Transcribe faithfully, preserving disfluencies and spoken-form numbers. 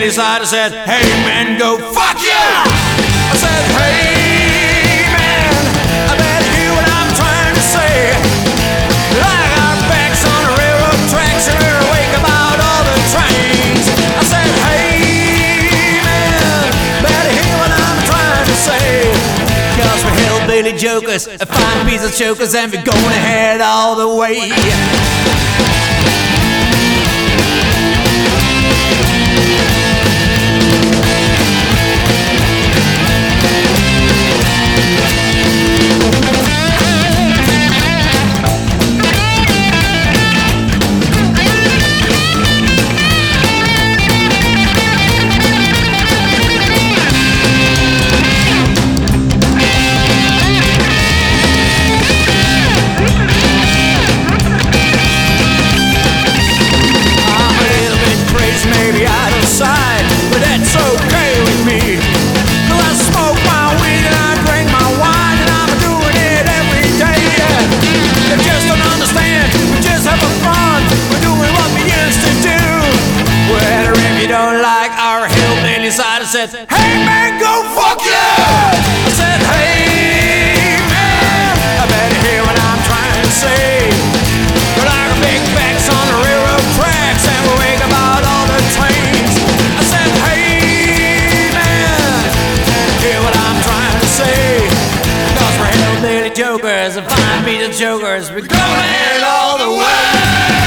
hillbilly side. I said, hey man, go fuck you! I said, hey man, I better hear what I'm trying to say. Like our backs on the railroad tracks and we're awake about all the trains. I said, hey man, better hear what I'm trying to say. Cause we're hillbilly jokers, a fine piece of chokers, and we're going ahead all the way. But that's okay with me, 'cause I smoke my weed and I drink my wine, and I'm doing it every day. You just don't understand, we're just having fun, we're doing what we used to do. Well, if you don't like our hillbilly side, I said, hey man, go fuck you! I said, hey man, I better hear what I'm trying to say. But I got big backs on the railroad tracks, and we wake about all the trains. Jokers, a fine piece of jokers, we're going ahead all the way.